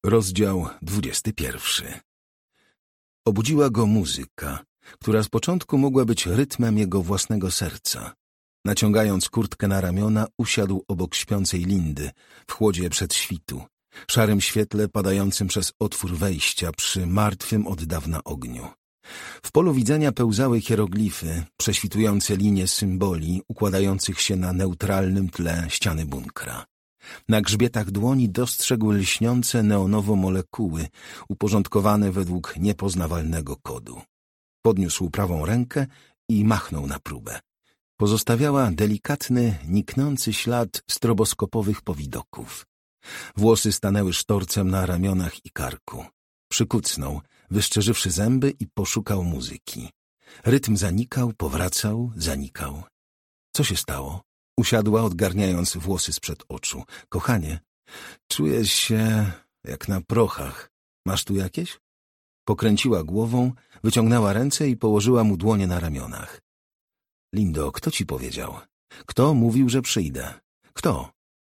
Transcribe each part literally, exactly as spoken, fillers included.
Rozdział dwudziesty pierwszy. Obudziła go muzyka, która z początku mogła być rytmem jego własnego serca. Naciągając kurtkę na ramiona, usiadł obok śpiącej Lindy w chłodzie przedświtu, szarym świetle padającym przez otwór wejścia przy martwym od dawna ogniu. W polu widzenia pełzały hieroglify, prześwitujące linie symboli układających się na neutralnym tle ściany bunkra. Na grzbietach dłoni dostrzegł lśniące neonowo molekuły, uporządkowane według niepoznawalnego kodu. Podniósł prawą rękę i machnął na próbę. Pozostawiała delikatny, niknący ślad stroboskopowych powidoków. Włosy stanęły sztorcem na ramionach i karku. Przykucnął, wyszczerzywszy zęby, i poszukał muzyki. Rytm zanikał, powracał, zanikał. Co się stało? Usiadła, odgarniając włosy sprzed oczu. Kochanie, czuję się jak na prochach. Masz tu jakieś? Pokręciła głową, wyciągnęła ręce i położyła mu dłonie na ramionach. Lindo, kto ci powiedział? Kto mówił, że przyjdę? Kto?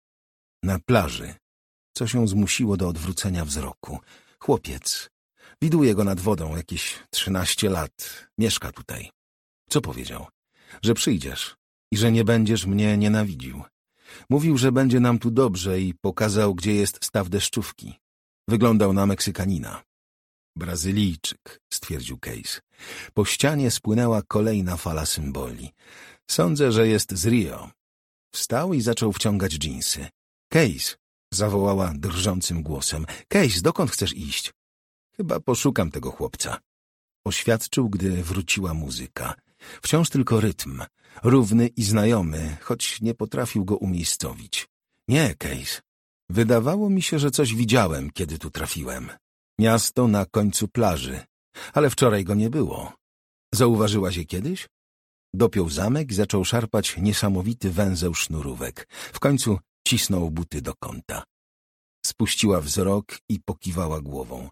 Na plaży. Co się zmusiło do odwrócenia wzroku? Chłopiec. Widuję go nad wodą, jakieś trzynaście lat. Mieszka tutaj. Co powiedział? Że przyjdziesz i że nie będziesz mnie nienawidził. Mówił, że będzie nam tu dobrze i pokazał, gdzie jest staw deszczówki. Wyglądał na Meksykanina. Brazylijczyk, stwierdził Case. Po ścianie spłynęła kolejna fala symboli. Sądzę, że jest z Rio. Wstał i zaczął wciągać dżinsy. Case, zawołała drżącym głosem. Case, dokąd chcesz iść? Chyba poszukam tego chłopca. Oświadczył, gdy wróciła muzyka. Wciąż tylko rytm, równy i znajomy, choć nie potrafił go umiejscowić. Nie, Case. Wydawało mi się, że coś widziałem, kiedy tu trafiłem. Miasto na końcu plaży, ale wczoraj go nie było. Zauważyłaś je kiedyś? Dopiął zamek i zaczął szarpać niesamowity węzeł sznurówek. W końcu cisnął buty do kąta. Spuściła wzrok i pokiwała głową.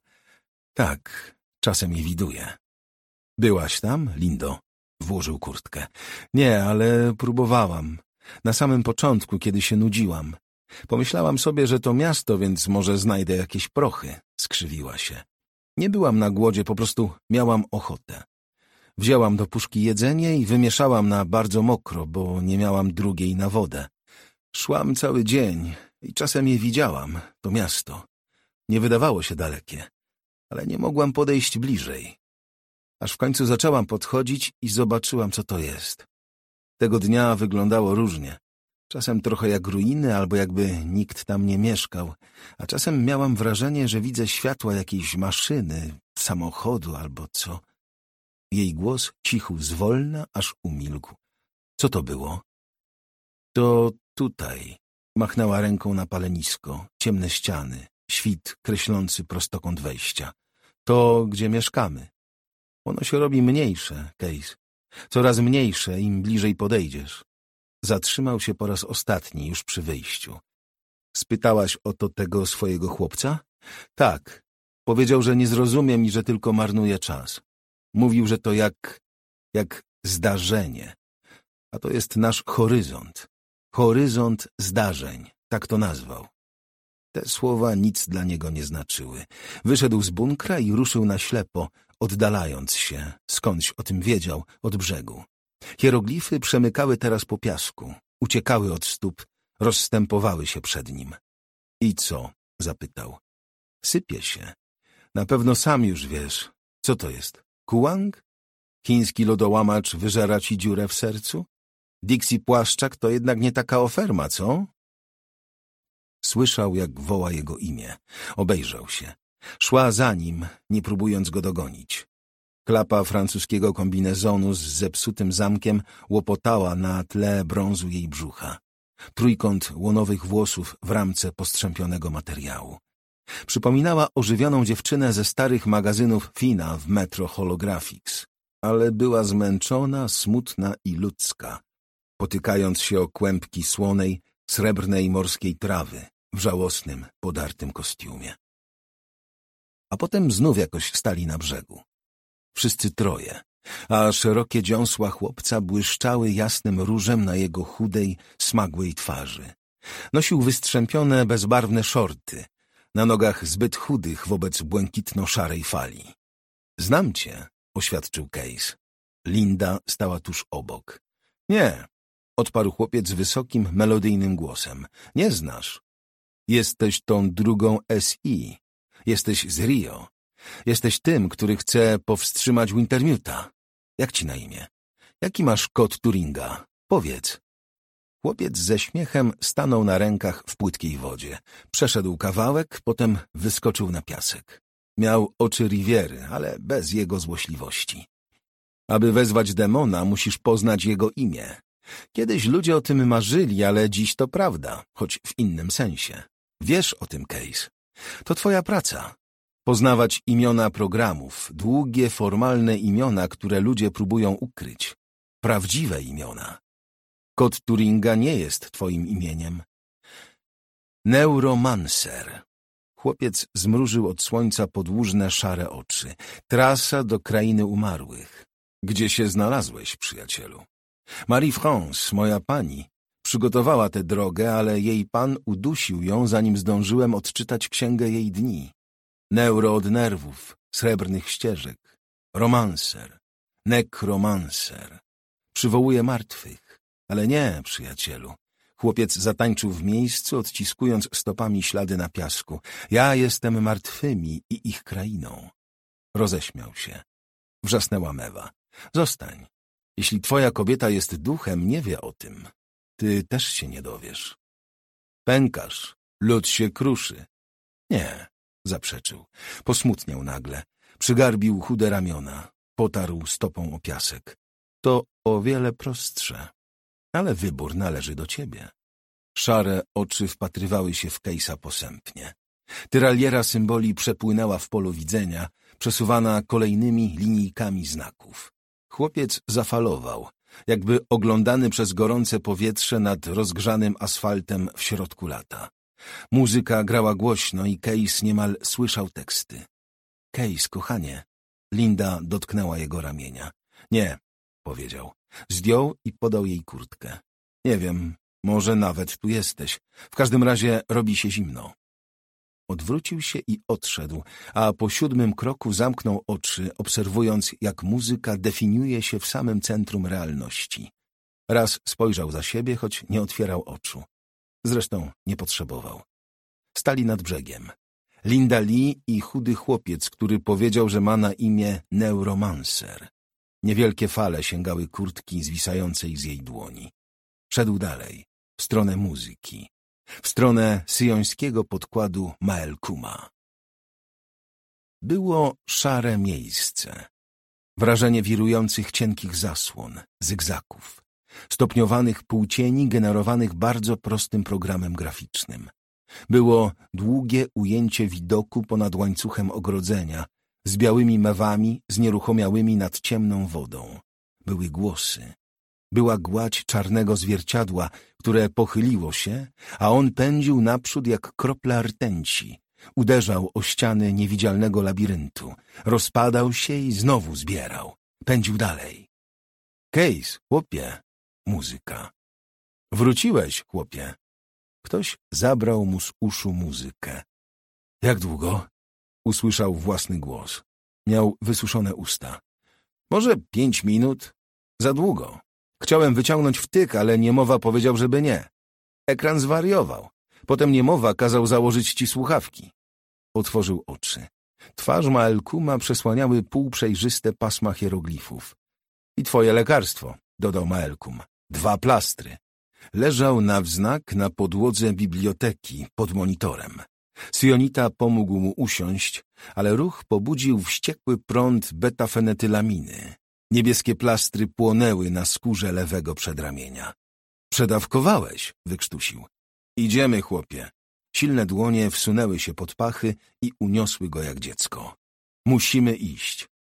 Tak, czasem je widuję. Byłaś tam, Lindo? Włożył kurtkę. Nie, ale próbowałam. Na samym początku, kiedy się nudziłam. Pomyślałam sobie, że to miasto, więc może znajdę jakieś prochy. Skrzywiła się. Nie byłam na głodzie, po prostu miałam ochotę. Wzięłam do puszki jedzenie i wymieszałam na bardzo mokro, bo nie miałam drugiej na wodę. Szłam cały dzień i czasem je widziałam, to miasto. Nie wydawało się dalekie, ale nie mogłam podejść bliżej. Aż w końcu zaczęłam podchodzić i zobaczyłam, co to jest. Tego dnia wyglądało różnie. Czasem trochę jak ruiny, albo jakby nikt tam nie mieszkał, a czasem miałam wrażenie, że widzę światła jakiejś maszyny, samochodu albo co. Jej głos cichł zwolna, aż umilkł. Co to było? To tutaj. Machnęła ręką na palenisko, ciemne ściany, świt kreślący prostokąt wejścia. To, gdzie mieszkamy. Ono się robi mniejsze, Case. Coraz mniejsze, im bliżej podejdziesz. Zatrzymał się po raz ostatni, już przy wyjściu. Spytałaś o to tego swojego chłopca? Tak. Powiedział, że nie zrozumiem i że tylko marnuje czas. Mówił, że to jak... jak zdarzenie. A to jest nasz horyzont. Horyzont zdarzeń. Tak to nazwał. Te słowa nic dla niego nie znaczyły. Wyszedł z bunkra i ruszył na ślepo, oddalając się, skądś o tym wiedział, od brzegu. Hieroglify przemykały teraz po piasku, uciekały od stóp, rozstępowały się przed nim. I co? Zapytał. Sypie się. Na pewno sam już wiesz. Co to jest? Kuang? Chiński lodołamacz wyżera ci dziurę w sercu? Dixie Płaszczak to jednak nie taka oferma, co? Słyszał, jak woła jego imię. Obejrzał się. Szła za nim, nie próbując go dogonić. Klapa francuskiego kombinezonu z zepsutym zamkiem łopotała na tle brązu jej brzucha. Trójkąt łonowych włosów w ramce postrzępionego materiału. Przypominała ożywioną dziewczynę ze starych magazynów Fina w Metro Holographics, ale była zmęczona, smutna i ludzka, potykając się o kłębki słonej, srebrnej morskiej trawy w żałosnym, podartym kostiumie. A potem znów jakoś stali na brzegu. Wszyscy troje, a szerokie dziąsła chłopca błyszczały jasnym różem na jego chudej, smagłej twarzy. Nosił wystrzępione, bezbarwne szorty, na nogach zbyt chudych wobec błękitno-szarej fali. Znam cię, oświadczył Case. Linda stała tuż obok. Nie, odparł chłopiec wysokim, melodyjnym głosem. Nie znasz. Jesteś tą drugą S I. Jesteś z Rio. Jesteś tym, który chce powstrzymać Wintermuta. Jak ci na imię? Jaki masz kod Turinga? Powiedz. Chłopiec ze śmiechem stanął na rękach w płytkiej wodzie. Przeszedł kawałek, potem wyskoczył na piasek. Miał oczy Riviery, ale bez jego złośliwości. Aby wezwać demona, musisz poznać jego imię. Kiedyś ludzie o tym marzyli, ale dziś to prawda, choć w innym sensie. Wiesz o tym, Case. To twoja praca. Poznawać imiona programów, długie, formalne imiona, które ludzie próbują ukryć. Prawdziwe imiona. Kod Turinga nie jest twoim imieniem. Neuromancer. Chłopiec zmrużył od słońca podłużne, szare oczy. Trasa do krainy umarłych. Gdzie się znalazłeś, przyjacielu? Marie-France, moja pani, przygotowała tę drogę, ale jej pan udusił ją, zanim zdążyłem odczytać księgę jej dni. Neuro od nerwów, srebrnych ścieżek. Romancer. Nekromancer. Przywołuje martwych. Ale nie, przyjacielu. Chłopiec zatańczył w miejscu, odciskując stopami ślady na piasku. Ja jestem martwymi i ich krainą. Roześmiał się. Wrzasnęła Mewa. Zostań. Jeśli twoja kobieta jest duchem, nie wie o tym. Ty też się nie dowiesz. Pękasz. Lód się kruszy. Nie, zaprzeczył. Posmutniał nagle. Przygarbił chude ramiona. Potarł stopą o piasek. To o wiele prostsze. Ale wybór należy do ciebie. Szare oczy wpatrywały się w Case'a posępnie. Tyraliera symboli przepłynęła w polu widzenia, przesuwana kolejnymi linijkami znaków. Chłopiec zafalował, jakby oglądany przez gorące powietrze nad rozgrzanym asfaltem w środku lata. Muzyka grała głośno i Case niemal słyszał teksty. Case, kochanie. Linda dotknęła jego ramienia. Nie, powiedział. Zdjął i podał jej kurtkę. Nie wiem, może nawet tu jesteś. W każdym razie robi się zimno. Odwrócił się i odszedł, a po siódmym kroku zamknął oczy, obserwując, jak muzyka definiuje się w samym centrum realności. Raz spojrzał za siebie, choć nie otwierał oczu. Zresztą nie potrzebował. Stali nad brzegiem. Linda Lee i chudy chłopiec, który powiedział, że ma na imię Neuromancer. Niewielkie fale sięgały kurtki zwisającej z jej dłoni. Szedł dalej, w stronę muzyki, w stronę syjońskiego podkładu Maelkuma. Było szare miejsce. Wrażenie wirujących cienkich zasłon, zygzaków, stopniowanych półcieni generowanych bardzo prostym programem graficznym. Było długie ujęcie widoku ponad łańcuchem ogrodzenia, z białymi mewami, znieruchomiałymi nad ciemną wodą. Były głosy. Była gładź czarnego zwierciadła, które pochyliło się, a on pędził naprzód jak kropla rtęci. Uderzał o ściany niewidzialnego labiryntu. Rozpadał się i znowu zbierał. Pędził dalej. Case, chłopie. Muzyka. Wróciłeś, chłopie. Ktoś zabrał mu z uszu muzykę. Jak długo? Usłyszał własny głos. Miał wysuszone usta. Może pięć minut? Za długo. Chciałem wyciągnąć wtyk, ale niemowa powiedział, żeby nie. Ekran zwariował. Potem niemowa kazał założyć ci słuchawki. Otworzył oczy. Twarz Maelkuma przesłaniały półprzejrzyste pasma hieroglifów. I twoje lekarstwo, dodał Maelkum. Dwa plastry. Leżał nawznak na podłodze biblioteki pod monitorem. Syjonita pomógł mu usiąść, ale ruch pobudził wściekły prąd betafenetylaminy. Niebieskie plastry płonęły na skórze lewego przedramienia. Przedawkowałeś, wykrztusił. Idziemy, chłopie. Silne dłonie wsunęły się pod pachy i uniosły go jak dziecko. Musimy iść.